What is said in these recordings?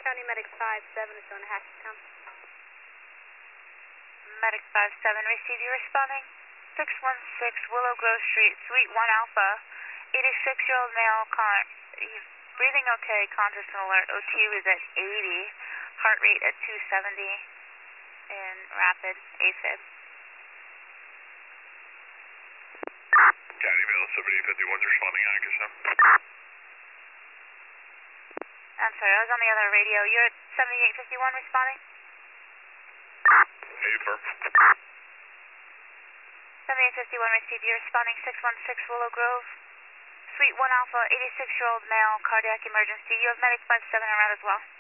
County Medic 5-7 is going to Hackettstown. Medic 5-7, receive you responding. 616 Willow Grove Street, Suite 1 Alpha. 86-year-old male, he's breathing okay, conscious and alert. O2 is at 80, heart rate at 270, and rapid AFib. County Mail 7051 responding, Hackettstown. I'm sorry, I was on the other radio. You're at 7851 responding? Affirm. 7851 receive you responding. 616 Willow Grove. Suite 1 Alpha, 86-year-old male, cardiac emergency. You have Medic 5-7 en route as well.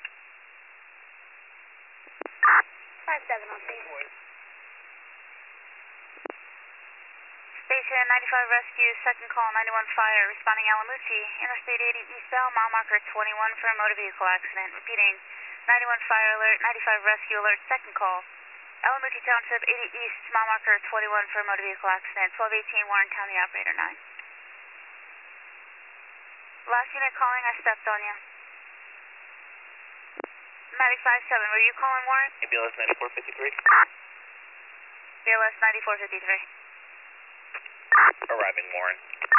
5-7 on scene. Station 95 Rescue, second call, 91 Fire, responding Alamuti, Interstate 80 eastbound, mile marker 21 for a motor vehicle accident. Repeating, 91 Fire alert, 95 Rescue alert, second call. Alamuti Township, 80 east, mile marker 21 for a motor vehicle accident. 1218 Warren County, operator 9. Last unit calling, I stepped on you. Medic 5-7, were you calling Warren? BLS 9453. BLS 9453. Arriving Warren.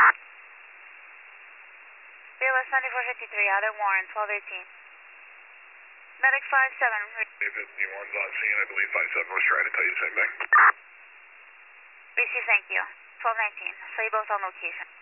BLS 9453, out at Warren, 1218. Medic 5-7. If Warren's on scene, I believe 5-7 was trying to tell you the same thing. Receive, thank you. 1219, so you both on location.